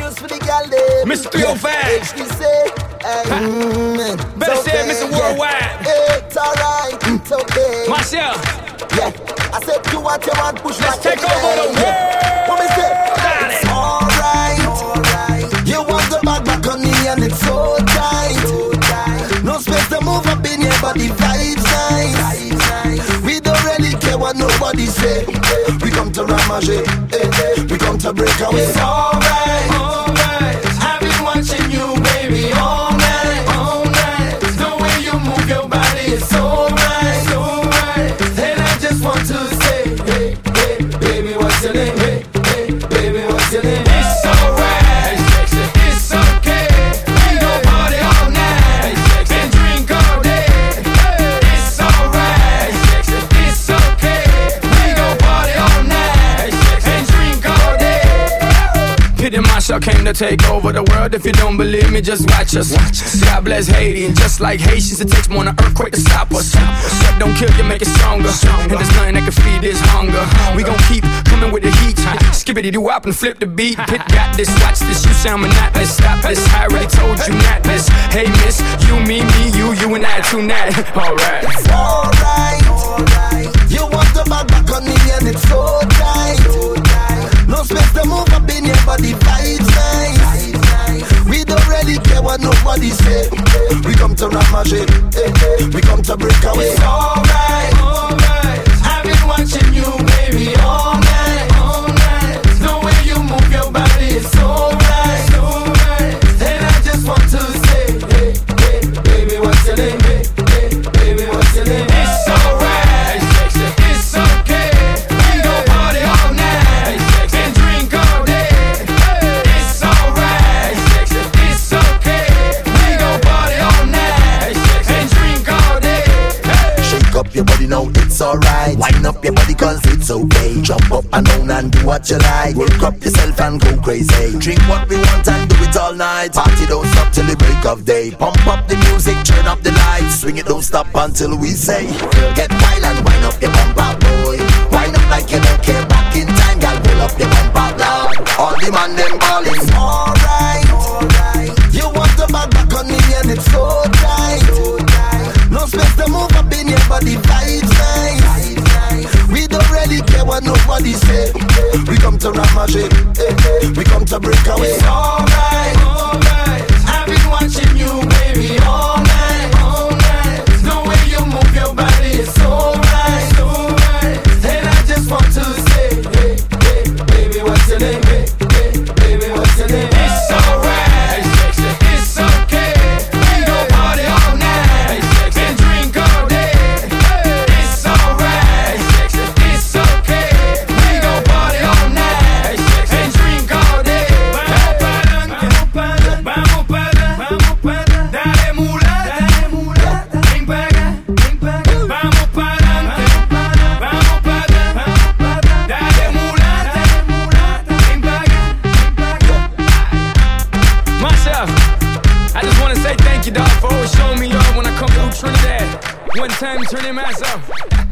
for the gal day. Mr. 305. HD say, better say it, Mr. Worldwide. It's alright, it's okay. Marcel. Yeah, I said do what you want, push Let's back. take over the world. What me say? Got it. It's alright. You want the back on me and it's so tight. No space to move up in here, but the vibes nice. We don't really care what nobody say. We come to ramager, we come to break away. It's alright, alright. I've been watching you, baby, all night, all night. The way you move your body is alright, alright. And I just want to say, hey, hey, baby, what's your name? Hey, hey, baby, what's your name? It's alright, it's okay. We gon' party all night and drink all day. It's alright, it's okay. We gon' party all night and drink all day. Pity Marshall came to take over the world. If you don't believe me, just watch us. God bless Haiti, and just like Haitians, it takes more than an earthquake to stop us. What don't kill you, make it stronger. And there's nothing that can feed this hunger. We gon' keep coming with the heat. Skippity-doo-wop and flip the beat. Pit got this, watch this, you sound monotonous. Stop this, I already told you not this. Hey miss, you, me, you and I tonight. Alright. It's alright. You want the back on me and it's so tight. No space to move up in here, but the vibes nice. We don't really care what nobody say. We come to ramager, we come to break away. It's alright, alright. I've been watching you, baby, all night, all night. The way you move your body is alright, alright. And I just want to say, hey, hey, baby, what's your name? Hey, hey, baby, what's your name? It's alright, it's okay. We gon' party all night and drink all day. It's alright, it's okay. We gon' party all night and drink all day. Shake up your body now, it's alright. Wind up your body cause it's okay. Jump up and down and do what you like. Work up yourself and go crazy. Drink what we want and do it all night. Party don't stop till the break of day. Pump up the music, turn up the lights. Swing it, don't stop until we say, get wild and wind up your bumper, boy. Wind up like you don't care. Back in time, girl, pull up your bumper now. All the man them ballin'. Alright. You want the back on me and it's so tight. No space to move up in here, but the vibes nice. We don't really care what nobody say. We come to ramager, we come to break away. It's alright, alright. I've been watching you, baby, all night, all night. The way you move your body is alright, alright. And I just want to say, hey, hey, baby, what's your name? Hey, hey, baby, what's your name? It's alright, it's okay. We gon' party all night and drink all day. It's alright, it's okay. We gon' party all night and drink all day. Vamos para, dale mulata, ven para acá, vamos para adelante, vamos para, dale mulata, ven para acá. Myself, I just want to say thank you, dog, for always showing me love when I come through Trinidad. One time, turn your ass up.